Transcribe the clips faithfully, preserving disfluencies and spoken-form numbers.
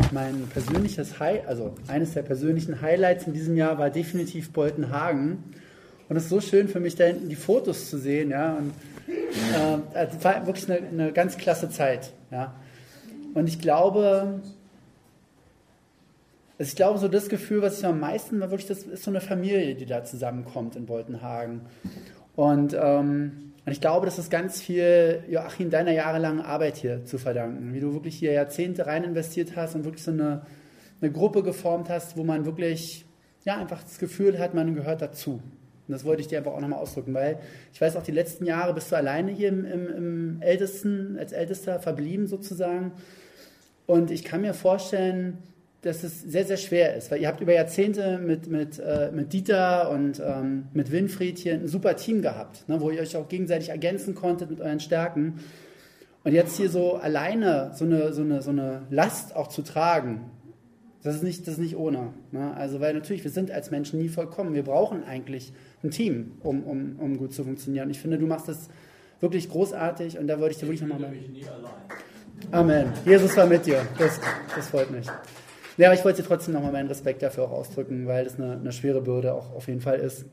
mein persönliches High, also eines der persönlichen Highlights in diesem Jahr war definitiv Boltenhagen. Und es ist so schön für mich, da hinten die Fotos zu sehen. Ja? Und, äh, es war wirklich eine, eine ganz klasse Zeit. Ja? Und ich glaube, also ich glaube, so das Gefühl, was ich am meisten war, wirklich, das ist so eine Familie, die da zusammenkommt in Boltenhagen. Und, ähm, und ich glaube, das ist ganz viel, Joachim, deiner jahrelangen Arbeit hier zu verdanken. Wie du wirklich hier Jahrzehnte rein investiert hast und wirklich so eine, eine Gruppe geformt hast, wo man wirklich ja, einfach das Gefühl hat, man gehört dazu. Und das wollte ich dir einfach auch nochmal ausdrücken, weil ich weiß auch, die letzten Jahre bist du alleine hier im, im, im Ältesten, als Ältester verblieben sozusagen. Und ich kann mir vorstellen, dass es sehr, sehr schwer ist, weil ihr habt über Jahrzehnte mit, mit, äh, mit Dieter und ähm, mit Winfried hier ein super Team gehabt, ne, wo ihr euch auch gegenseitig ergänzen konntet mit euren Stärken. Und jetzt hier so alleine so eine, so eine, so eine Last auch zu tragen, das ist nicht, das ist nicht ohne. Ne? Also, weil natürlich, wir sind als Menschen nie vollkommen. Wir brauchen eigentlich ein Team, um, um, um gut zu funktionieren. Und ich finde, du machst das wirklich großartig und da wollte ich dir wirklich nochmal... Ich bin nie allein. Amen. Jesus war mit dir. Das, das freut mich. Ja, aber ich wollte dir trotzdem nochmal meinen Respekt dafür auch ausdrücken, weil das eine, eine schwere Bürde auch auf jeden Fall ist.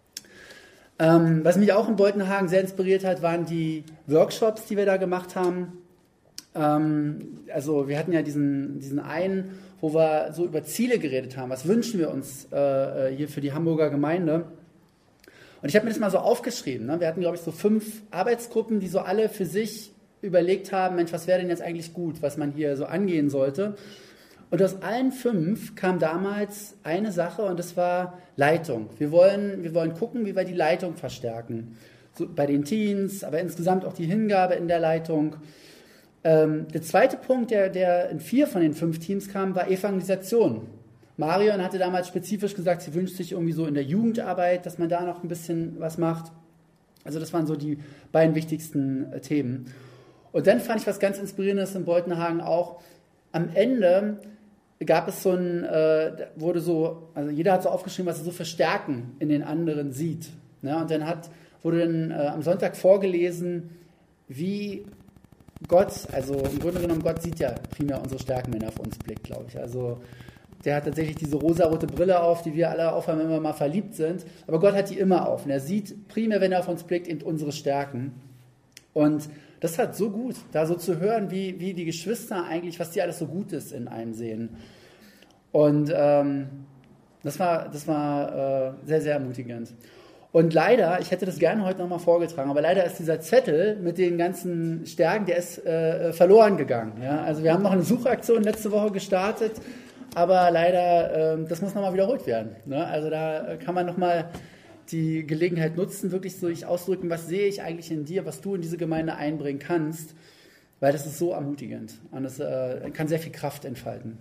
Ähm, was mich auch in Boltenhagen sehr inspiriert hat, waren die Workshops, die wir da gemacht haben. Ähm, also wir hatten ja diesen, diesen einen, wo wir so über Ziele geredet haben. Was wünschen wir uns äh, hier für die Hamburger Gemeinde? Und ich habe mir das mal so aufgeschrieben. Ne? Wir hatten, glaube ich, so fünf Arbeitsgruppen, die so alle für sich überlegt haben, Mensch, was wäre denn jetzt eigentlich gut, was man hier so angehen sollte? Und aus allen fünf kam damals eine Sache und das war Leitung. Wir wollen, wir wollen gucken, wie wir die Leitung verstärken. So bei den Teens, aber insgesamt auch die Hingabe in der Leitung. Ähm, der zweite Punkt, der, der in vier von den fünf Teams kam, war Evangelisation. Marion hatte damals spezifisch gesagt, sie wünscht sich irgendwie so in der Jugendarbeit, dass man da noch ein bisschen was macht. Also das waren so die beiden wichtigsten äh, Themen. Und dann fand ich was ganz Inspirierendes in Boltenhagen auch. Am Ende gab es so ein, äh, wurde so, also jeder hat so aufgeschrieben, was er so für Stärken in den anderen sieht. Ne? Und dann hat, wurde dann äh, am Sonntag vorgelesen, wie Gott, also im Grunde genommen, Gott sieht ja primär unsere Stärken, wenn er auf uns blickt, glaube ich. Also der hat tatsächlich diese rosarote Brille auf, die wir alle aufhaben, wenn wir mal verliebt sind. Aber Gott hat die immer auf. Und er sieht primär, wenn er auf uns blickt, eben unsere Stärken. Und das hat so gut, da so zu hören, wie, wie die Geschwister eigentlich, was die alles so Gutes in einem sehen. Und ähm, das war, das war äh, sehr, sehr ermutigend. Und leider, ich hätte das gerne heute nochmal vorgetragen, aber leider ist dieser Zettel mit den ganzen Stärken, der ist äh, verloren gegangen. Ja? Also wir haben noch eine Suchaktion letzte Woche gestartet, aber leider, äh, das muss nochmal wiederholt werden. Ne? Also da kann man nochmal die Gelegenheit nutzen, wirklich so ich ausdrücken, was sehe ich eigentlich in dir, was du in diese Gemeinde einbringen kannst, weil das ist so ermutigend und es äh, kann sehr viel Kraft entfalten.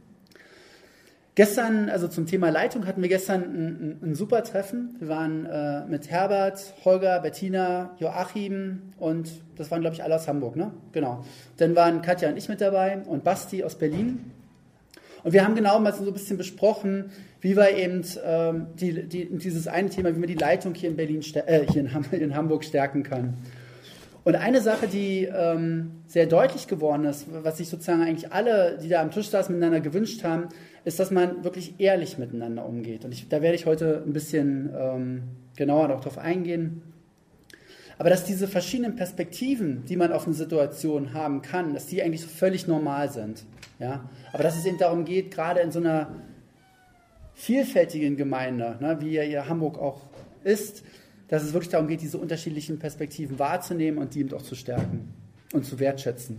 Gestern, also zum Thema Leitung, hatten wir gestern ein, ein, ein super Treffen. Wir waren äh, mit Herbert, Holger, Bettina, Joachim und das waren, glaube ich, alle aus Hamburg, ne? Genau. Dann waren Katja und ich mit dabei und Basti aus Berlin. Und wir haben genau mal so ein bisschen besprochen, wie wir eben ähm, die, die, dieses eine Thema, wie man die Leitung hier in Berlin, äh, hier in, Ham- in Hamburg stärken kann. Und eine Sache, die ähm, sehr deutlich geworden ist, was sich sozusagen eigentlich alle, die da am Tisch saßen, miteinander gewünscht haben, ist, dass man wirklich ehrlich miteinander umgeht. Und ich, da werde ich heute ein bisschen ähm, genauer noch drauf eingehen. Aber dass diese verschiedenen Perspektiven, die man auf eine Situation haben kann, dass die eigentlich so völlig normal sind. Ja? Aber dass es eben darum geht, gerade in so einer vielfältigen Gemeinde, ne, wie ja hier Hamburg auch ist, dass es wirklich darum geht, diese unterschiedlichen Perspektiven wahrzunehmen und die eben auch zu stärken und zu wertschätzen.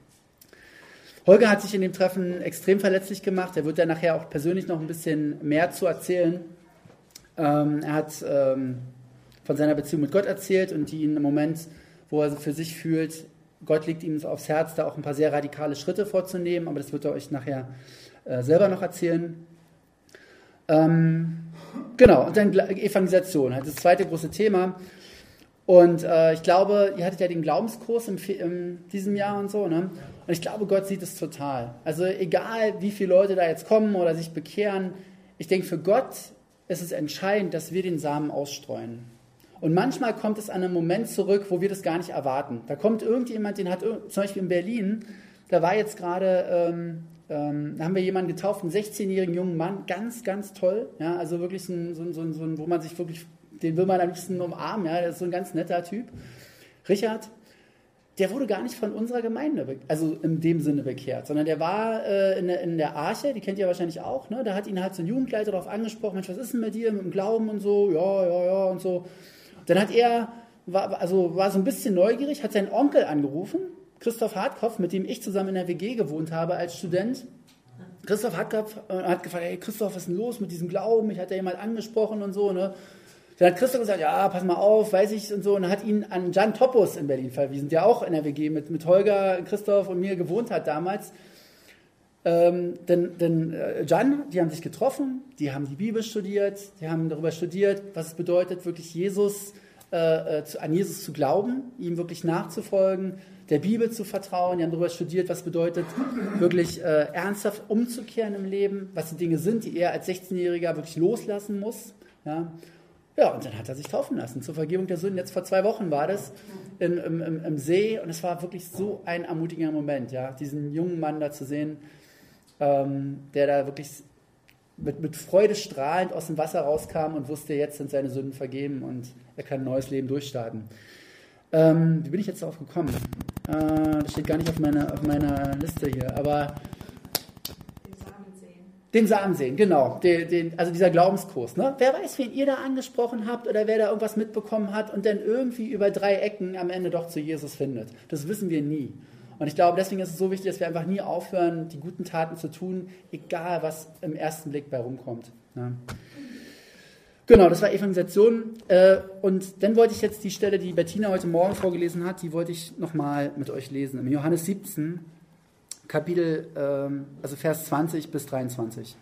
Holger hat sich in dem Treffen extrem verletzlich gemacht. Er wird da nachher auch persönlich noch ein bisschen mehr zu erzählen. Ähm, er hat ähm, von seiner Beziehung mit Gott erzählt und die ihn im Moment, wo er für sich fühlt, Gott legt ihm aufs Herz, da auch ein paar sehr radikale Schritte vorzunehmen, aber das wird er euch nachher äh, selber noch erzählen. Ähm, genau, und dann Evangelisation, halt das zweite große Thema. Und äh, ich glaube, ihr hattet ja den Glaubenskurs im, in diesem Jahr und so, ne? Und ich glaube, Gott sieht es total. Also egal, wie viele Leute da jetzt kommen oder sich bekehren, ich denke, für Gott ist es entscheidend, dass wir den Samen ausstreuen. Und manchmal kommt es an einen Moment zurück, wo wir das gar nicht erwarten. Da kommt irgendjemand, den hat zum Beispiel in Berlin, da war jetzt gerade ähm, ähm, da haben wir jemanden getauft, einen sechzehnjährigen jungen Mann, ganz, ganz toll. Ja, also wirklich so ein, so ein, so ein, so ein, wo man sich wirklich, den will man am liebsten umarmen. Ja, der ist so ein ganz netter Typ. Richard, der wurde gar nicht von unserer Gemeinde, also in dem Sinne bekehrt, sondern der war äh, in, der, in der Arche, die kennt ihr wahrscheinlich auch, ne? Da hat ihn halt so ein Jugendleiter darauf angesprochen, Mensch, was ist denn mit dir, mit dem Glauben und so, ja, ja, ja und so. Dann hat er, war, also war so ein bisschen neugierig, hat seinen Onkel angerufen, Christoph Hartkopf, mit dem ich zusammen in der W G gewohnt habe als Student. Christoph Hartkopf äh, hat gefragt, hey Christoph, was ist denn los mit diesem Glauben? Mich hat ja jemand angesprochen und so, ne? Dann hat Christoph gesagt, ja, pass mal auf, weiß ich und so, und hat ihn an Jan Topos in Berlin verwiesen, der auch in der W G mit, mit Holger, Christoph und mir gewohnt hat damals. Ähm, denn denn äh, Jan, die haben sich getroffen, die haben die Bibel studiert, die haben darüber studiert, was es bedeutet, wirklich Jesus, äh, zu, an Jesus zu glauben, ihm wirklich nachzufolgen, der Bibel zu vertrauen. Die haben darüber studiert, was es bedeutet, wirklich äh, ernsthaft umzukehren im Leben, was die Dinge sind, die er als sechzehnjähriger wirklich loslassen muss. Ja. Ja, und dann hat er sich taufen lassen zur Vergebung der Sünden. Jetzt vor zwei Wochen war das in, im, im, im See und es war wirklich so ein ermutigender Moment, ja, diesen jungen Mann da zu sehen, ähm, der da wirklich mit, mit Freude strahlend aus dem Wasser rauskam und wusste, jetzt sind seine Sünden vergeben und er kann ein neues Leben durchstarten. Ähm, wie bin ich jetzt darauf gekommen? Äh, das steht gar nicht auf meiner, auf meiner Liste hier, aber den Samen sehen, genau. Den, den, also dieser Glaubenskurs. Ne? Wer weiß, wen ihr da angesprochen habt oder wer da irgendwas mitbekommen hat und dann irgendwie über drei Ecken am Ende doch zu Jesus findet. Das wissen wir nie. Und ich glaube, deswegen ist es so wichtig, dass wir einfach nie aufhören, die guten Taten zu tun, egal was im ersten Blick bei rumkommt. Ne? Genau, das war Evangelisation. Äh, und dann wollte ich jetzt die Stelle, die Bettina heute Morgen vorgelesen hat, die wollte ich nochmal mit euch lesen. Im Johannes siebzehn, Kapitel, ähm, also Vers zwanzig bis dreiundzwanzig.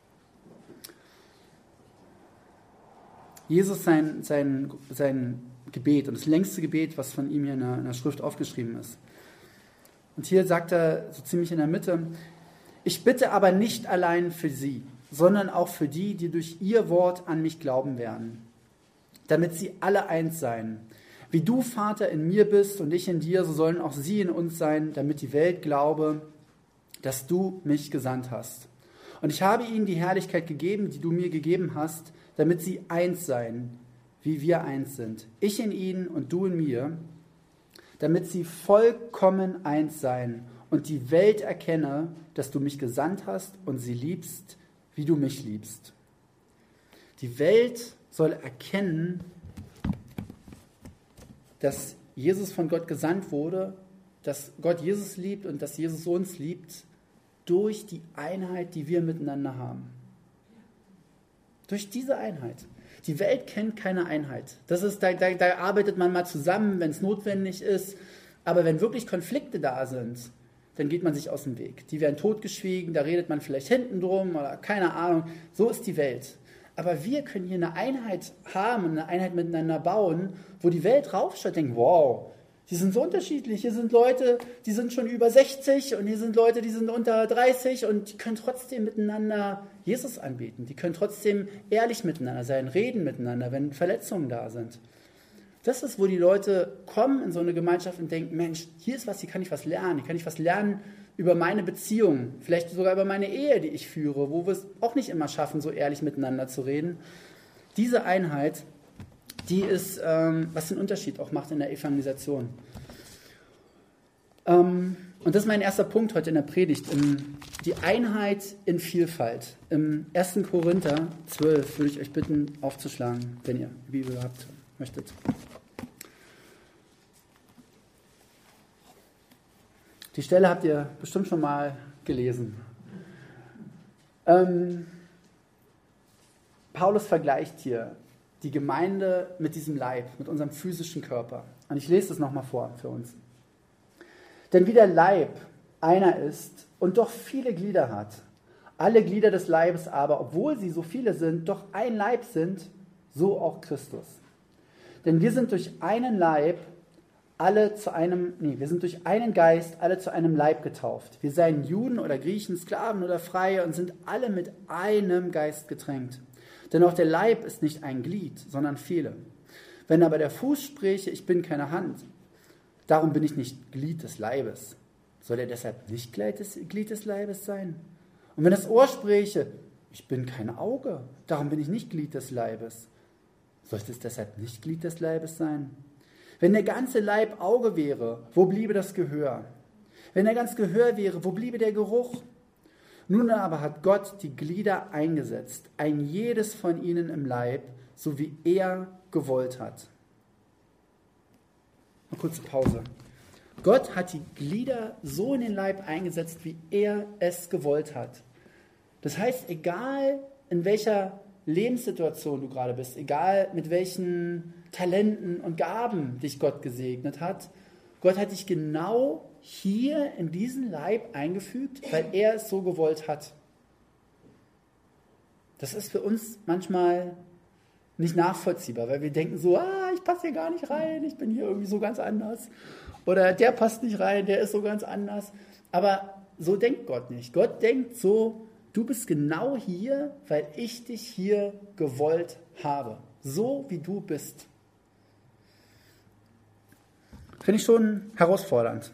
Jesus sein, sein, sein Gebet und das längste Gebet, was von ihm hier in der, in der Schrift aufgeschrieben ist. Und hier sagt er so ziemlich in der Mitte, ich bitte aber nicht allein für sie, sondern auch für die, die durch ihr Wort an mich glauben werden, damit sie alle eins seien. Wie du, Vater, in mir bist und ich in dir, so sollen auch sie in uns sein, damit die Welt glaube, dass du mich gesandt hast. Und ich habe ihnen die Herrlichkeit gegeben, die du mir gegeben hast, damit sie eins seien, wie wir eins sind. Ich in ihnen und du in mir, damit sie vollkommen eins seien und die Welt erkenne, dass du mich gesandt hast und sie liebst, wie du mich liebst. Die Welt soll erkennen, dass Jesus von Gott gesandt wurde, dass Gott Jesus liebt und dass Jesus uns liebt, durch die Einheit, die wir miteinander haben. Durch diese Einheit. Die Welt kennt keine Einheit. Das ist, da, da, da arbeitet man mal zusammen, wenn es notwendig ist. Aber wenn wirklich Konflikte da sind, dann geht man sich aus dem Weg. Die werden totgeschwiegen, da redet man vielleicht hinten drum oder keine Ahnung. So ist die Welt. Aber wir können hier eine Einheit haben, eine Einheit miteinander bauen, wo die Welt raufschaut und denkt, wow, die sind so unterschiedlich. Hier sind Leute, die sind schon über sechzig und hier sind Leute, die sind unter dreißig und die können trotzdem miteinander Jesus anbeten. Die können trotzdem ehrlich miteinander sein, reden miteinander, wenn Verletzungen da sind. Das ist, wo die Leute kommen in so eine Gemeinschaft und denken, Mensch, hier ist was, hier kann ich was lernen. Hier kann ich was lernen über meine Beziehung, vielleicht sogar über meine Ehe, die ich führe, wo wir es auch nicht immer schaffen, so ehrlich miteinander zu reden. Diese Einheit, die ist, ähm, was den Unterschied auch macht in der Evangelisation. Ähm, und das ist mein erster Punkt heute in der Predigt, im, die Einheit in Vielfalt. Im ersten Korinther zwölf würde ich euch bitten, aufzuschlagen, wenn ihr die Bibel habt, möchtet. Die Stelle habt ihr bestimmt schon mal gelesen. Ähm, Paulus vergleicht hier die Gemeinde mit diesem Leib, mit unserem physischen Körper. Und ich lese das nochmal vor für uns. Denn wie der Leib einer ist und doch viele Glieder hat, alle Glieder des Leibes aber, obwohl sie so viele sind, doch ein Leib sind, so auch Christus. Denn wir sind durch einen Leib alle zu einem, nee, wir sind durch einen Geist alle zu einem Leib getauft. Wir seien Juden oder Griechen, Sklaven oder Freie und sind alle mit einem Geist getränkt. Denn auch der Leib ist nicht ein Glied, sondern viele. Wenn aber der Fuß spräche, ich bin keine Hand, darum bin ich nicht Glied des Leibes, soll er deshalb nicht Glied des, Glied des Leibes sein? Und wenn das Ohr spräche, ich bin kein Auge, darum bin ich nicht Glied des Leibes, sollte es deshalb nicht Glied des Leibes sein? Wenn der ganze Leib Auge wäre, wo bliebe das Gehör? Wenn der ganze Gehör wäre, wo bliebe der Geruch? Nun aber hat Gott die Glieder eingesetzt, ein jedes von ihnen im Leib, so wie er gewollt hat. Eine kurze Pause. Gott hat die Glieder so in den Leib eingesetzt, wie er es gewollt hat. Das heißt, egal in welcher Lebenssituation du gerade bist, egal mit welchen Talenten und Gaben dich Gott gesegnet hat, Gott hat dich genau hier in diesen Leib eingefügt, weil er es so gewollt hat. Das ist für uns manchmal nicht nachvollziehbar, weil wir denken so, ah, ich passe hier gar nicht rein, ich bin hier irgendwie so ganz anders. Oder der passt nicht rein, der ist so ganz anders. Aber so denkt Gott nicht. Gott denkt so, du bist genau hier, weil ich dich hier gewollt habe. So wie du bist. Finde ich schon herausfordernd.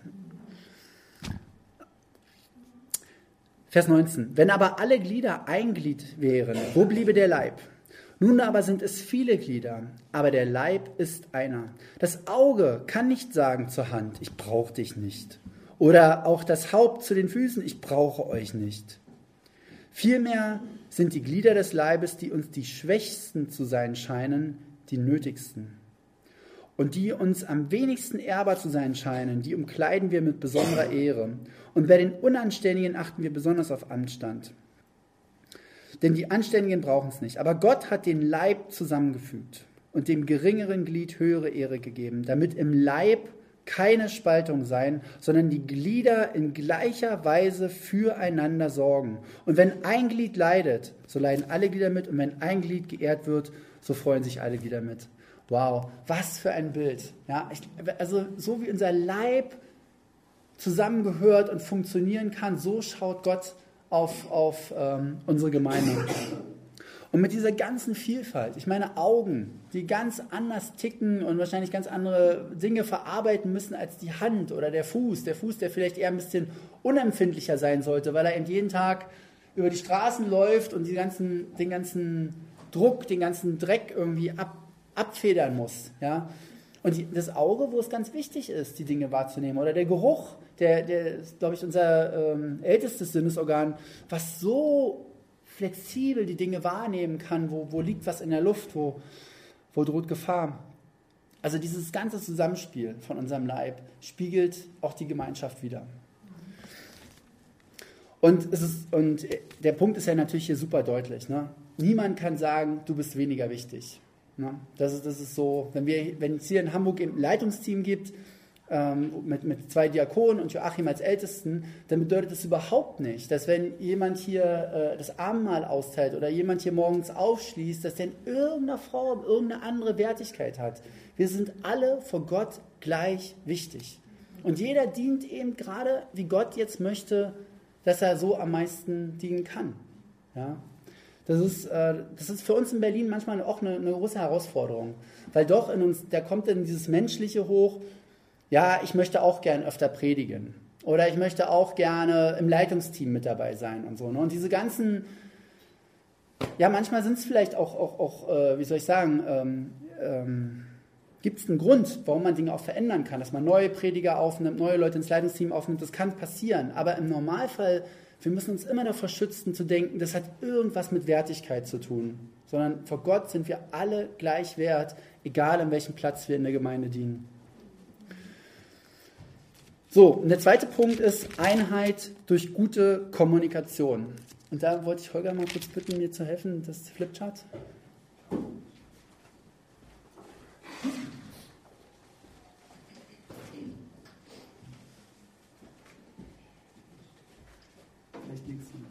Vers neunzehn. Wenn aber alle Glieder ein Glied wären, wo bliebe der Leib? Nun aber sind es viele Glieder, aber der Leib ist einer. Das Auge kann nicht sagen zur Hand, ich brauche dich nicht. Oder auch das Haupt zu den Füßen, ich brauche euch nicht. Vielmehr sind die Glieder des Leibes, die uns die Schwächsten zu sein scheinen, die nötigsten. Und die uns am wenigsten ehrbar zu sein scheinen, die umkleiden wir mit besonderer Ehre. Und bei den Unanständigen achten wir besonders auf Anstand. Denn die Anständigen brauchen es nicht. Aber Gott hat den Leib zusammengefügt und dem geringeren Glied höhere Ehre gegeben, damit im Leib keine Spaltung sein, sondern die Glieder in gleicher Weise füreinander sorgen. Und wenn ein Glied leidet, so leiden alle Glieder mit. Und wenn ein Glied geehrt wird, so freuen sich alle Glieder mit. Wow, was für ein Bild. Ja, ich, also so wie unser Leib zusammengehört und funktionieren kann, so schaut Gott auf, auf ähm, unsere Gemeinde. Und mit dieser ganzen Vielfalt, ich meine Augen, die ganz anders ticken und wahrscheinlich ganz andere Dinge verarbeiten müssen als die Hand oder der Fuß. Der Fuß, der vielleicht eher ein bisschen unempfindlicher sein sollte, weil er eben jeden Tag über die Straßen läuft und die ganzen, den ganzen Druck, den ganzen Dreck irgendwie ab, abfedern muss. Ja? Und die, das Auge, wo es ganz wichtig ist, die Dinge wahrzunehmen. Oder der Geruch, der, der ist, glaube ich, unser ähm, ältestes Sinnesorgan, was so flexibel die Dinge wahrnehmen kann, wo, wo liegt was in der Luft, wo, wo droht Gefahr. Also dieses ganze Zusammenspiel von unserem Leib spiegelt auch die Gemeinschaft wider. Und, es ist, und der Punkt ist ja natürlich hier super deutlich. Ne? Niemand kann sagen, du bist weniger wichtig. Ne? Das ist, das ist so, wenn wir, wenn es hier in Hamburg ein Leitungsteam gibt, Mit, mit zwei Diakonen und Joachim als Ältesten, dann bedeutet das überhaupt nicht, dass wenn jemand hier äh, das Abendmahl austeilt oder jemand hier morgens aufschließt, dass der in irgendeiner Form irgendeine andere Wertigkeit hat. Wir sind alle vor Gott gleich wichtig. Und jeder dient eben gerade, wie Gott jetzt möchte, dass er so am meisten dienen kann. Ja? Das ist, äh, das ist für uns in Berlin manchmal auch eine, eine große Herausforderung, weil doch in uns, da kommt dann dieses Menschliche hoch. Ja, ich möchte auch gern öfter predigen oder ich möchte auch gerne im Leitungsteam mit dabei sein und so. Ne? Und diese ganzen, ja, manchmal sind es vielleicht auch, auch, auch äh, wie soll ich sagen, ähm, ähm, gibt es einen Grund, warum man Dinge auch verändern kann, dass man neue Prediger aufnimmt, neue Leute ins Leitungsteam aufnimmt, das kann passieren. Aber im Normalfall, wir müssen uns immer davor schützen zu denken, das hat irgendwas mit Wertigkeit zu tun, sondern vor Gott sind wir alle gleich wert, egal an welchem Platz wir in der Gemeinde dienen. So, und der zweite Punkt ist Einheit durch gute Kommunikation. Und da wollte ich Holger mal kurz bitten, mir zu helfen, das Flipchart. Vielleicht links hinter.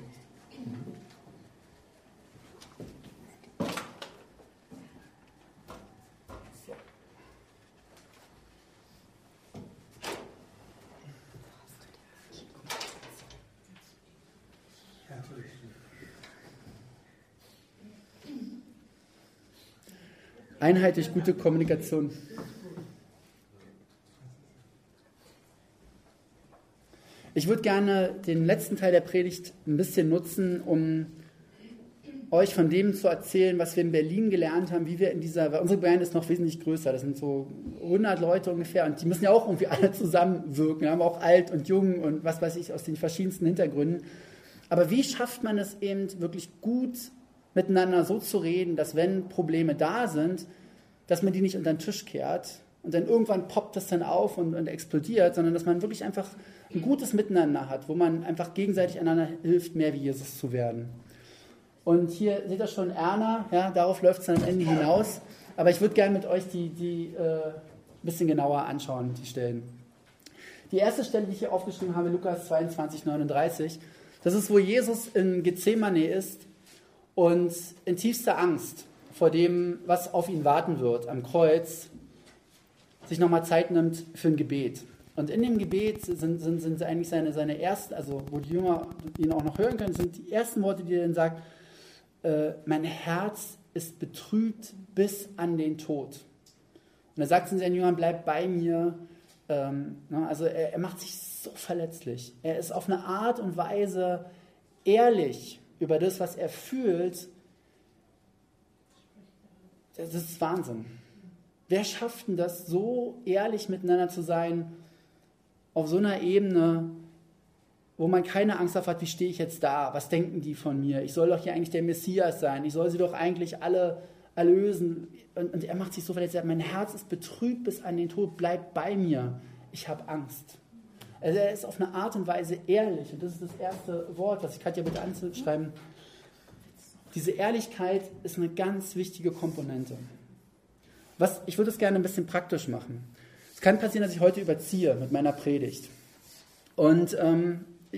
Einheit durch gute Kommunikation. Ich würde gerne den letzten Teil der Predigt ein bisschen nutzen, um euch von dem zu erzählen, was wir in Berlin gelernt haben, wie wir in dieser, weil unsere Band ist noch wesentlich größer, das sind so hundert Leute ungefähr und die müssen ja auch irgendwie alle zusammenwirken, wir haben auch alt und jung und was weiß ich aus den verschiedensten Hintergründen. Aber wie schafft man es eben wirklich gut miteinander so zu reden, dass wenn Probleme da sind, dass man die nicht unter den Tisch kehrt und dann irgendwann poppt das dann auf und, und explodiert, sondern dass man wirklich einfach ein gutes Miteinander hat, wo man einfach gegenseitig einander hilft, mehr wie Jesus zu werden. Und hier seht ihr schon Erna, ja, darauf läuft es dann am Ende hinaus. Aber ich würde gerne mit euch die, die äh, ein bisschen genauer anschauen, die Stellen. Die erste Stelle, die ich hier aufgeschrieben habe, Lukas zweiundzwanzig, neununddreißig, das ist, wo Jesus in Gethsemane ist und in tiefster Angst vor dem, was auf ihn warten wird am Kreuz, sich nochmal Zeit nimmt für ein Gebet. Und in dem Gebet sind, sind, sind eigentlich seine, seine ersten, also wo die Jünger ihn auch noch hören können, sind die ersten Worte, die er dann sagt, äh, mein Herz ist betrübt bis an den Tod. Und er sagt zu seinen Jüngern, bleib bei mir. Ähm, ne, also er, er macht sich so verletzlich. Er ist auf eine Art und Weise ehrlich über das, was er fühlt. Das ist Wahnsinn. Wer schafft denn das, so ehrlich miteinander zu sein, auf so einer Ebene, wo man keine Angst davor hat, wie stehe ich jetzt da, was denken die von mir, ich soll doch hier eigentlich der Messias sein, ich soll sie doch eigentlich alle erlösen. Und, und er macht sich so verletzt, er sagt, mein Herz ist betrübt bis an den Tod, bleib bei mir, ich habe Angst. Also er ist auf eine Art und Weise ehrlich und das ist das erste Wort, was ich Katja bitte anzuschreiben. Diese Ehrlichkeit ist eine ganz wichtige Komponente. Was, ich würde es gerne ein bisschen praktisch machen. Es kann passieren, dass ich heute überziehe mit meiner Predigt. Und, ähm,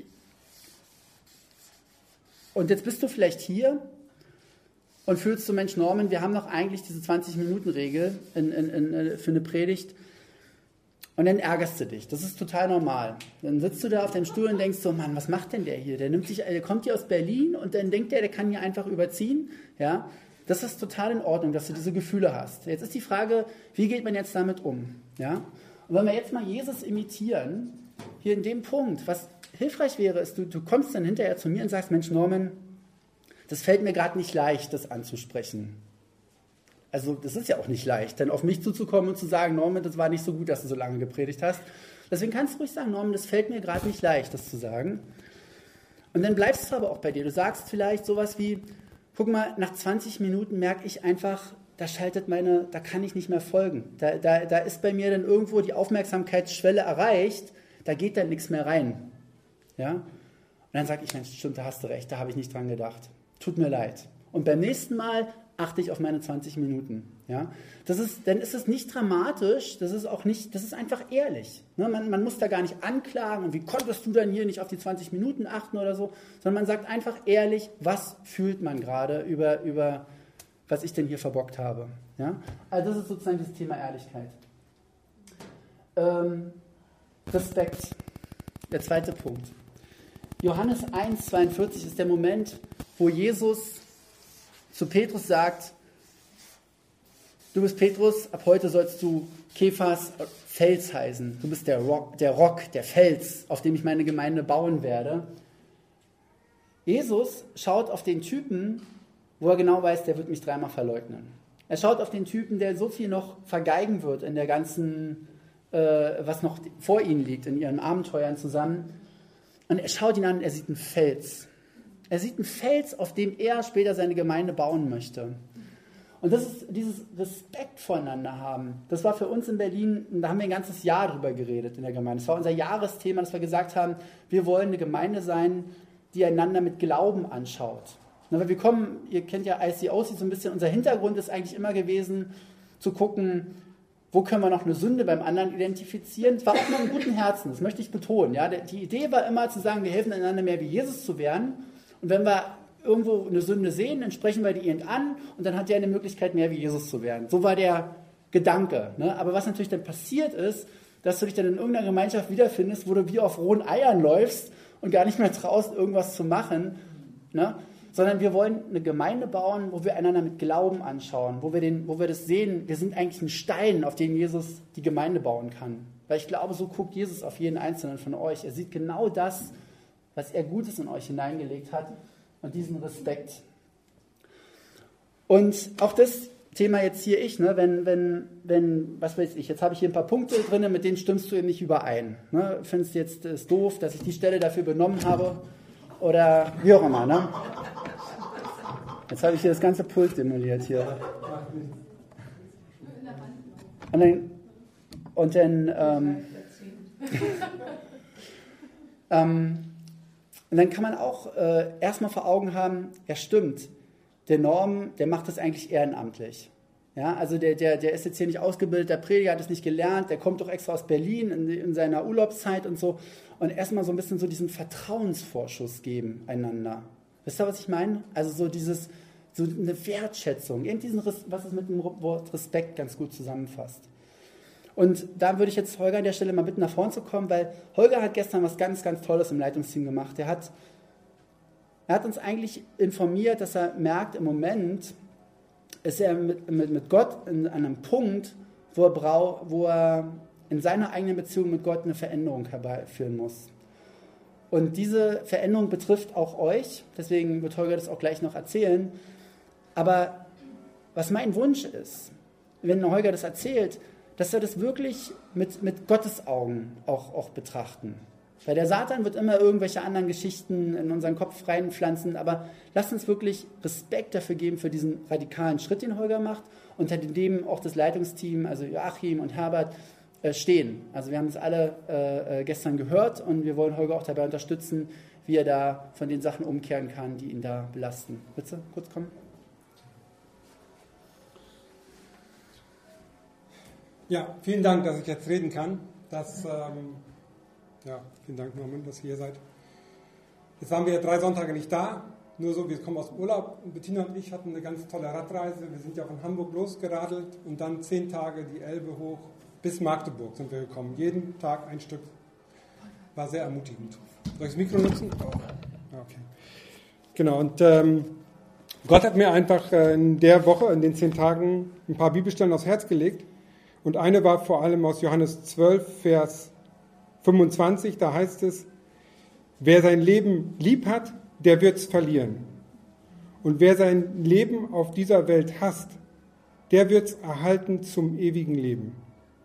und jetzt bist du vielleicht hier und fühlst du, Mensch Norman, wir haben doch eigentlich diese zwanzig-Minuten-Regel in, in, in, für eine Predigt. Und dann ärgerst du dich. Das ist total normal. Dann sitzt du da auf deinem Stuhl und denkst so, Mann, was macht denn der hier? Der nimmt sich, der kommt hier aus Berlin und dann denkt der, der kann hier einfach überziehen. Ja, das ist total in Ordnung, dass du diese Gefühle hast. Jetzt ist die Frage, wie geht man jetzt damit um? Ja? Und wenn wir jetzt mal Jesus imitieren, hier in dem Punkt, was hilfreich wäre, ist, du, du kommst dann hinterher zu mir und sagst, Mensch Norman, das fällt mir gerade nicht leicht, das anzusprechen. Also das ist ja auch nicht leicht, dann auf mich zuzukommen und zu sagen, Norman, das war nicht so gut, dass du so lange gepredigt hast. Deswegen kannst du ruhig sagen, Norman, das fällt mir gerade nicht leicht, das zu sagen. Und dann bleibst du aber auch bei dir. Du sagst vielleicht sowas wie, guck mal, nach zwanzig Minuten merke ich einfach, da schaltet meine, da kann ich nicht mehr folgen. Da, da, da ist bei mir dann irgendwo die Aufmerksamkeitsschwelle erreicht, da geht dann nichts mehr rein. Ja? Und dann sage ich, Mensch, stimmt, da hast du recht, da habe ich nicht dran gedacht. Tut mir leid. Und beim nächsten Mal achte ich auf meine zwanzig Minuten. Ja? Das ist, dann ist es nicht dramatisch, das ist auch nicht, das ist einfach ehrlich. Ne? Man, man muss da gar nicht anklagen und wie konntest du dann hier nicht auf die zwanzig Minuten achten oder so, sondern man sagt einfach ehrlich, was fühlt man gerade über, über was ich denn hier verbockt habe. Ja? Also das ist sozusagen das Thema Ehrlichkeit. Ähm, Respekt, der zweite Punkt. Johannes eins zweiundvierzig ist der Moment, wo Jesus zu Petrus sagt, du bist Petrus, ab heute sollst du Kephas Fels heißen. Du bist der Rock, der Rock, der Fels, auf dem ich meine Gemeinde bauen werde. Jesus schaut auf den Typen, wo er genau weiß, der wird mich dreimal verleugnen. Er schaut auf den Typen, der so viel noch vergeigen wird in der ganzen, äh, was noch vor ihnen liegt, in ihren Abenteuern zusammen. Und er schaut ihn an, er sieht einen Fels. Er sieht einen Fels, auf dem er später seine Gemeinde bauen möchte. Und das ist dieses Respekt voneinander haben. Das war für uns in Berlin, da haben wir ein ganzes Jahr drüber geredet in der Gemeinde. Das war unser Jahresthema, dass wir gesagt haben, wir wollen eine Gemeinde sein, die einander mit Glauben anschaut. Aber wir kommen, ihr kennt ja I C O C so ein bisschen, unser Hintergrund ist eigentlich immer gewesen, zu gucken, wo können wir noch eine Sünde beim anderen identifizieren. Das war auch immer im guten Herzen, das möchte ich betonen. Ja? Die Idee war immer zu sagen, wir helfen einander mehr wie Jesus zu werden. Und wenn wir irgendwo eine Sünde sehen, dann sprechen wir die irgend an und dann hat der eine Möglichkeit, mehr wie Jesus zu werden. So war der Gedanke. Ne? Aber was natürlich dann passiert ist, dass du dich dann in irgendeiner Gemeinschaft wiederfindest, wo du wie auf rohen Eiern läufst und gar nicht mehr traust, irgendwas zu machen. Ne? Sondern wir wollen eine Gemeinde bauen, wo wir einander mit Glauben anschauen, wo wir, den, wo wir das sehen, wir sind eigentlich ein Stein, auf dem Jesus die Gemeinde bauen kann. Weil ich glaube, so guckt Jesus auf jeden Einzelnen von euch. Er sieht genau das, was er Gutes in euch hineingelegt hat und diesen Respekt. Und auch das Thema jetzt hier ich, ne, wenn, wenn, wenn, was weiß ich, jetzt habe ich hier ein paar Punkte drin, mit denen stimmst du eben nicht überein. Ne? Findest du jetzt ist doof, dass ich die Stelle dafür benommen habe oder wie auch immer. Ne? Jetzt habe ich hier das ganze Pult demoliert hier. Und dann, und dann, ähm, ähm, und dann kann man auch äh, erstmal vor Augen haben, ja stimmt, der Norm, der macht das eigentlich ehrenamtlich. Ja, also der, der, der ist jetzt hier nicht ausgebildet, der Prediger hat es nicht gelernt, der kommt doch extra aus Berlin in, in seiner Urlaubszeit und so. Und erstmal so ein bisschen so diesen Vertrauensvorschuss geben einander. Wisst ihr, was ich meine? Also so dieses, so eine Wertschätzung, eben diesen, was es mit dem Wort Respekt ganz gut zusammenfasst. Und da würde ich jetzt Holger an der Stelle mal bitten, nach vorne zu kommen, weil Holger hat gestern was ganz, ganz Tolles im Leitungsteam gemacht. Er hat, er hat uns eigentlich informiert, dass er merkt, im Moment ist er mit, mit, mit Gott in einem Punkt, wo er, brau, wo er in seiner eigenen Beziehung mit Gott eine Veränderung herbeiführen muss. Und diese Veränderung betrifft auch euch, deswegen wird Holger das auch gleich noch erzählen. Aber was mein Wunsch ist, wenn Holger das erzählt, dass wir das wirklich mit, mit Gottes Augen auch, auch betrachten. Weil der Satan wird immer irgendwelche anderen Geschichten in unseren Kopf reinpflanzen, aber lasst uns wirklich Respekt dafür geben, für diesen radikalen Schritt, den Holger macht, unter dem auch das Leitungsteam, also Joachim und Herbert, äh, stehen. Also wir haben es alle äh, gestern gehört und wir wollen Holger auch dabei unterstützen, wie er da von den Sachen umkehren kann, die ihn da belasten. Bitte, kurz kommen. Ja, vielen Dank, dass ich jetzt reden kann. Das, ähm, ja, vielen Dank, Norman, dass ihr hier seid. Jetzt waren wir ja drei Sonntage nicht da, nur so, wir kommen aus dem Urlaub. Und Bettina und ich hatten eine ganz tolle Radreise. Wir sind ja von Hamburg losgeradelt und dann zehn Tage die Elbe hoch bis Magdeburg sind wir gekommen. Jeden Tag ein Stück. War sehr ermutigend. Soll ich das Mikro nutzen? Oh. Okay. Genau, und ähm, Gott hat mir einfach äh, in der Woche, in den zehn Tagen, ein paar Bibelstellen aufs Herz gelegt. Und eine war vor allem aus Johannes zwölf, Vers fünfundzwanzig, da heißt es, wer sein Leben lieb hat, der wird es verlieren. Und wer sein Leben auf dieser Welt hasst, der wird es erhalten zum ewigen Leben.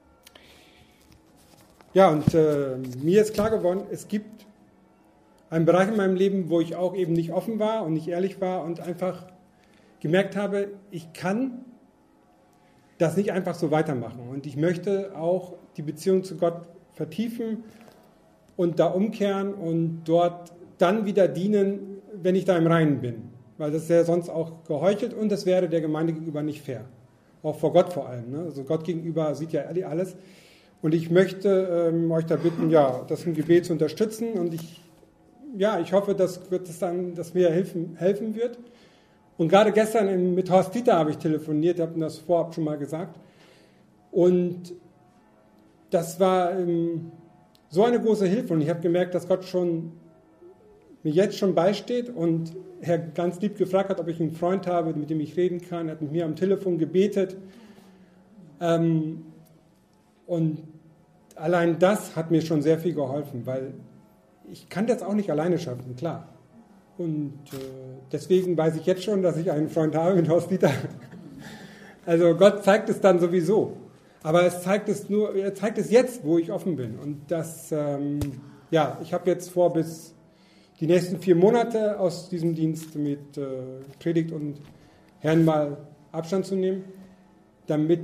Ja, und äh, mir ist klar geworden, es gibt einen Bereich in meinem Leben, wo ich auch eben nicht offen war und nicht ehrlich war und einfach gemerkt habe, ich kann das nicht einfach so weitermachen. Und ich möchte auch die Beziehung zu Gott vertiefen und da umkehren und dort dann wieder dienen, wenn ich da im Reinen bin. Weil das wäre sonst auch geheuchelt und das wäre der Gemeinde gegenüber nicht fair. Auch vor Gott vor allem. Ne? Also Gott gegenüber sieht ja alles. Und ich möchte ähm, euch da bitten, ja, das im Gebet zu unterstützen. Und ich, ja, ich hoffe, dass wird es dann, dass mir helfen, helfen wird. Und gerade gestern mit Horst Dieter habe ich telefoniert, ich habe ihm das vorab schon mal gesagt. Und das war ähm, so eine große Hilfe. Und ich habe gemerkt, dass Gott schon mir jetzt schon beisteht und er ganz lieb gefragt hat, ob ich einen Freund habe, mit dem ich reden kann. Er hat mit mir am Telefon gebetet. Ähm, und allein das hat mir schon sehr viel geholfen, weil ich kann das auch nicht alleine schaffen, klar. Und äh, deswegen weiß ich jetzt schon, dass ich einen Freund habe mit Horst Dieter. Also Gott zeigt es dann sowieso. Aber es zeigt es nur, er zeigt es jetzt, wo ich offen bin. Und das, ähm, ja, ich habe jetzt vor, bis die nächsten vier Monate aus diesem Dienst mit äh, Predigt und Herrn mal Abstand zu nehmen, damit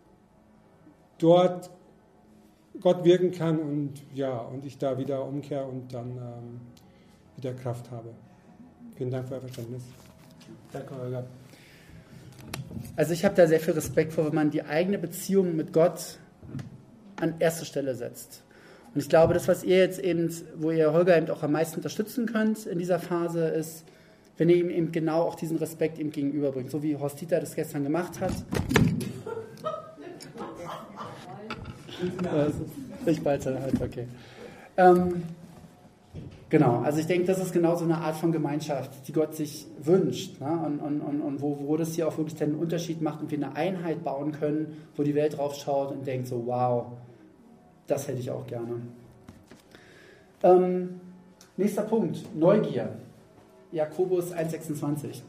dort Gott wirken kann und ja, und ich da wieder umkehre und dann ähm, wieder Kraft habe. Vielen Dank für euer Verständnis. Danke, Holger. Also ich habe da sehr viel Respekt vor, wenn man die eigene Beziehung mit Gott an erste Stelle setzt. Und ich glaube, das, was ihr jetzt eben, wo ihr Holger eben auch am meisten unterstützen könnt in dieser Phase, ist, wenn ihr ihm eben genau auch diesen Respekt ihm gegenüberbringt, so wie Horst Dieter das gestern gemacht hat. Ich balte halt, okay. Ähm, genau, also ich denke, das ist genau so eine Art von Gemeinschaft, die Gott sich wünscht, ne? und, und, und, und wo, wo das hier auch wirklich einen Unterschied macht und wir eine Einheit bauen können, wo die Welt drauf schaut und denkt so, wow, das hätte ich auch gerne. Ähm, nächster Punkt, Neugier. Jakobus eins sechsundzwanzig.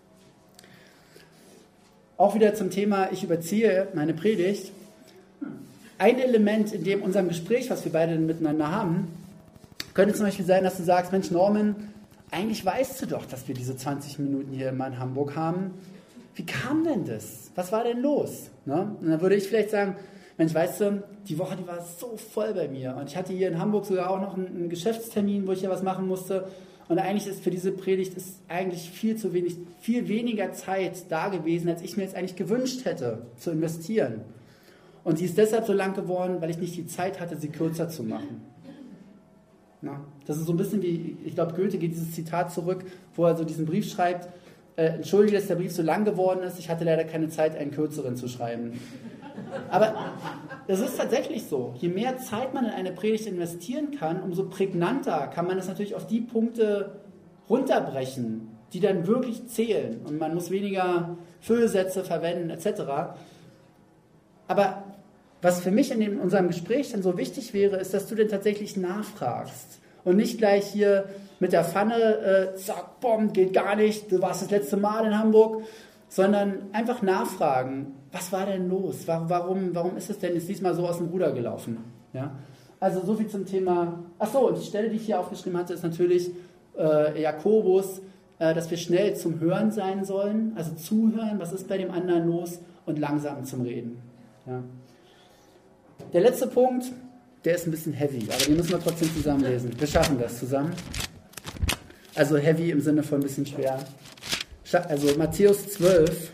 Auch wieder zum Thema, ich überziehe meine Predigt. Ein Element in dem unserem Gespräch, was wir beide miteinander haben, könnte zum Beispiel sein, dass du sagst, Mensch Norman, eigentlich weißt du doch, dass wir diese zwanzig Minuten hier immer in Hamburg haben. Wie kam denn das? Was war denn los? Ne? Und dann würde ich vielleicht sagen, Mensch, weißt du, die Woche, die war so voll bei mir. Und ich hatte hier in Hamburg sogar auch noch einen, einen Geschäftstermin, wo ich hier was machen musste. Und eigentlich ist für diese Predigt ist eigentlich viel zu wenig, viel weniger Zeit da gewesen, als ich mir jetzt eigentlich gewünscht hätte, zu investieren. Und sie ist deshalb so lang geworden, weil ich nicht die Zeit hatte, sie kürzer zu machen. Na, das ist so ein bisschen wie, ich glaube, Goethe geht dieses Zitat zurück, wo er so diesen Brief schreibt, äh, entschuldige, dass der Brief so lang geworden ist, ich hatte leider keine Zeit, einen kürzeren zu schreiben. Aber es ist tatsächlich so, je mehr Zeit man in eine Predigt investieren kann, umso prägnanter kann man es natürlich auf die Punkte runterbrechen, die dann wirklich zählen. Und man muss weniger Füllsätze verwenden et cetera. Aber was für mich in dem, unserem Gespräch dann so wichtig wäre, ist, dass du dann tatsächlich nachfragst. Und nicht gleich hier mit der Pfanne, äh, zack, bom, geht gar nicht, du warst das letzte Mal in Hamburg, sondern einfach nachfragen, was war denn los? Warum, warum ist es denn jetzt diesmal so aus dem Ruder gelaufen? Ja? Also so viel zum Thema. Achso, und die Stelle, die ich hier aufgeschrieben hatte, ist natürlich äh, Jakobus, äh, dass wir schnell zum Hören sein sollen, also zuhören, was ist bei dem anderen los, und langsam zum Reden. Ja? Der letzte Punkt, der ist ein bisschen heavy, aber den müssen wir trotzdem zusammen lesen. Wir schaffen das zusammen. Also heavy im Sinne von ein bisschen schwer. Also Matthäus zwölf.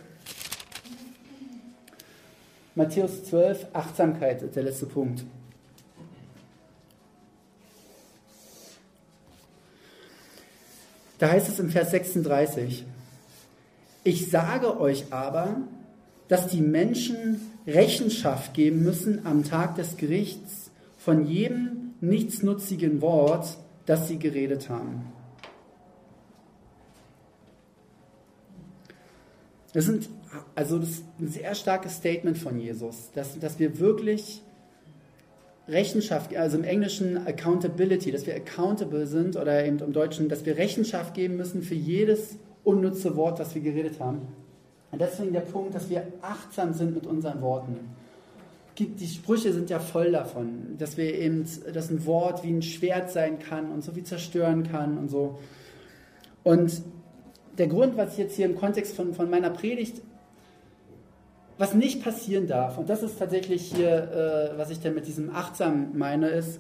Matthäus zwölf, Achtsamkeit ist der letzte Punkt. Da heißt es im Vers sechsunddreißig: Ich sage euch aber, dass die Menschen Rechenschaft geben müssen am Tag des Gerichts von jedem nichtsnutzigen Wort, das sie geredet haben. Das, sind, also das ist ein sehr starkes Statement von Jesus, dass, dass wir wirklich Rechenschaft, also im Englischen Accountability, dass wir accountable sind, oder eben im Deutschen, dass wir Rechenschaft geben müssen für jedes unnütze Wort, was wir geredet haben. Und deswegen der Punkt, dass wir achtsam sind mit unseren Worten. Die Sprüche sind ja voll davon, dass wir eben, dass ein Wort wie ein Schwert sein kann und so viel zerstören kann und so. Und der Grund, was ich jetzt hier im Kontext von, von meiner Predigt, was nicht passieren darf, und das ist tatsächlich hier, äh, was ich denn mit diesem achtsam meine, ist,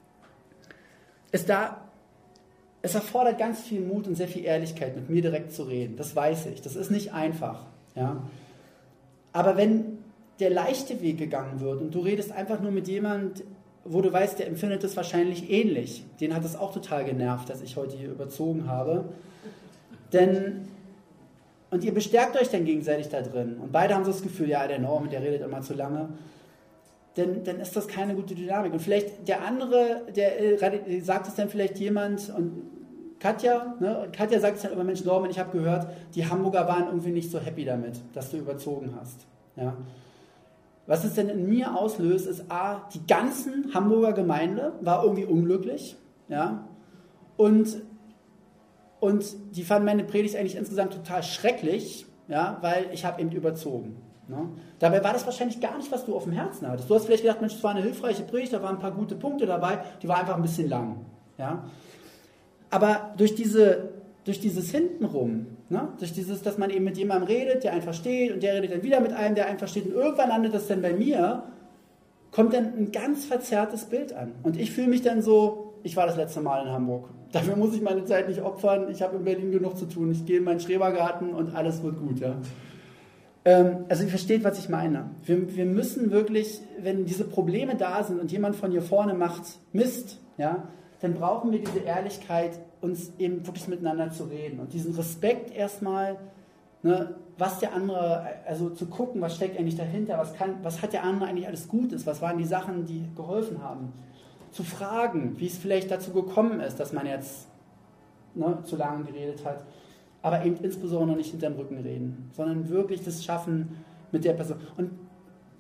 ist da, es erfordert ganz viel Mut und sehr viel Ehrlichkeit, mit mir direkt zu reden. Das weiß ich, das ist nicht einfach. Ja? Aber wenn der leichte Weg gegangen wird und du redest einfach nur mit jemandem, wo du weißt, der empfindet es wahrscheinlich ähnlich, den hat es auch total genervt, dass ich heute hier überzogen habe, denn, und ihr bestärkt euch dann gegenseitig da drin und beide haben so das Gefühl, ja, der Norman, der redet immer zu lange, denn, dann ist das keine gute Dynamik. Und vielleicht der andere, der äh, sagt es dann vielleicht jemand, und Katja, ne, und Katja sagt es dann immer, Mensch Norman, ich habe gehört, die Hamburger waren irgendwie nicht so happy damit, dass du überzogen hast. Ja. Was es denn in mir auslöst, ist A, die ganzen Hamburger Gemeinde war irgendwie unglücklich, ja, und Und die fanden meine Predigt eigentlich insgesamt total schrecklich, ja, weil ich habe eben überzogen. Ne? Dabei war das wahrscheinlich gar nicht, was du auf dem Herzen hattest. Du hast vielleicht gedacht, Mensch, das war eine hilfreiche Predigt, da waren ein paar gute Punkte dabei, die war einfach ein bisschen lang. Ja? Aber durch, diese, durch dieses Hintenrum, ne? Durch dieses, dass man eben mit jemandem redet, der einen versteht, und der redet dann wieder mit einem, der einen versteht, und irgendwann landet das dann bei mir, kommt dann ein ganz verzerrtes Bild an. Und ich fühle mich dann so, ich war das letzte Mal in Hamburg. Dafür muss ich meine Zeit nicht opfern. Ich habe in Berlin genug zu tun. Ich gehe in meinen Schrebergarten und alles wird gut. Ja? Ähm, also ihr versteht, was ich meine. Wir, wir müssen wirklich, wenn diese Probleme da sind und jemand von hier vorne macht Mist, ja, dann brauchen wir diese Ehrlichkeit, uns eben wirklich miteinander zu reden. Und diesen Respekt erstmal, ne, was der andere, also zu gucken, was steckt eigentlich dahinter, was, kann, was hat der andere eigentlich alles Gutes, was waren die Sachen, die geholfen haben. Zu fragen, wie es vielleicht dazu gekommen ist, dass man jetzt, ne, zu lange geredet hat, aber eben insbesondere nicht hinterm Rücken reden, sondern wirklich das schaffen mit der Person. Und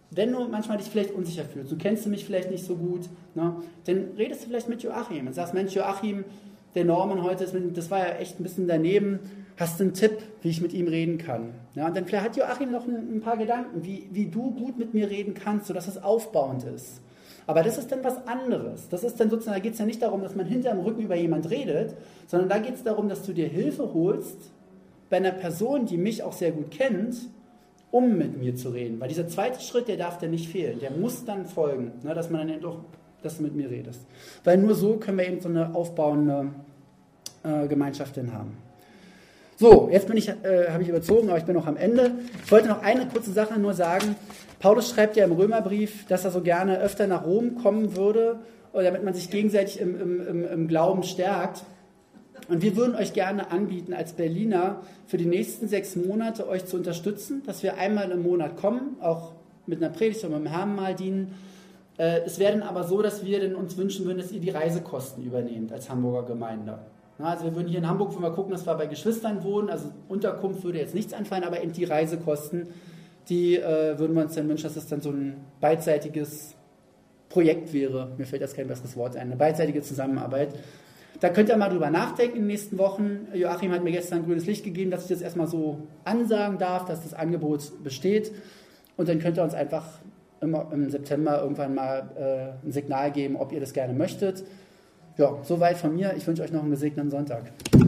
wenn du manchmal dich vielleicht unsicher fühlst, du kennst mich vielleicht nicht so gut, ne, dann redest du vielleicht mit Joachim und sagst, Mensch Joachim, der Norman heute, ist mit, das war ja echt ein bisschen daneben, hast du einen Tipp, wie ich mit ihm reden kann? Ja, und dann vielleicht hat Joachim noch ein, ein paar Gedanken, wie, wie du gut mit mir reden kannst, sodass es aufbauend ist. Aber das ist dann was anderes. Das ist dann sozusagen, da geht es ja nicht darum, dass man hinterm Rücken über jemand redet, sondern da geht es darum, dass du dir Hilfe holst bei einer Person, die mich auch sehr gut kennt, um mit mir zu reden. Weil dieser zweite Schritt, der darf dann nicht fehlen. Der muss dann folgen, ne, dass man dann eben doch, dass du mit mir redest. Weil nur so können wir eben so eine aufbauende äh, Gemeinschaft dann haben. So, jetzt bin ich, äh, habe ich überzogen, aber ich bin noch am Ende. Ich wollte noch eine kurze Sache nur sagen. Paulus schreibt ja im Römerbrief, dass er so gerne öfter nach Rom kommen würde, damit man sich gegenseitig im, im, im, im Glauben stärkt. Und wir würden euch gerne anbieten, als Berliner für die nächsten sechs Monate euch zu unterstützen, dass wir einmal im Monat kommen, auch mit einer Predigt und mit dem Herrnmahl dienen. Es wäre dann aber so, dass wir dann uns wünschen würden, dass ihr die Reisekosten übernehmt als Hamburger Gemeinde. Also wir würden hier in Hamburg, wenn wir gucken, dass wir bei Geschwistern wohnen, also Unterkunft würde jetzt nichts anfallen, aber eben die Reisekosten, die äh, würden wir uns dann wünschen, dass es dann so ein beidseitiges Projekt wäre. Mir fällt jetzt kein besseres Wort ein, eine beidseitige Zusammenarbeit. Da könnt ihr mal drüber nachdenken in den nächsten Wochen. Joachim hat mir gestern grünes Licht gegeben, dass ich das erstmal so ansagen darf, dass das Angebot besteht. Und dann könnt ihr uns einfach im, im September irgendwann mal äh, ein Signal geben, ob ihr das gerne möchtet. Ja, soweit von mir. Ich wünsche euch noch einen gesegneten Sonntag.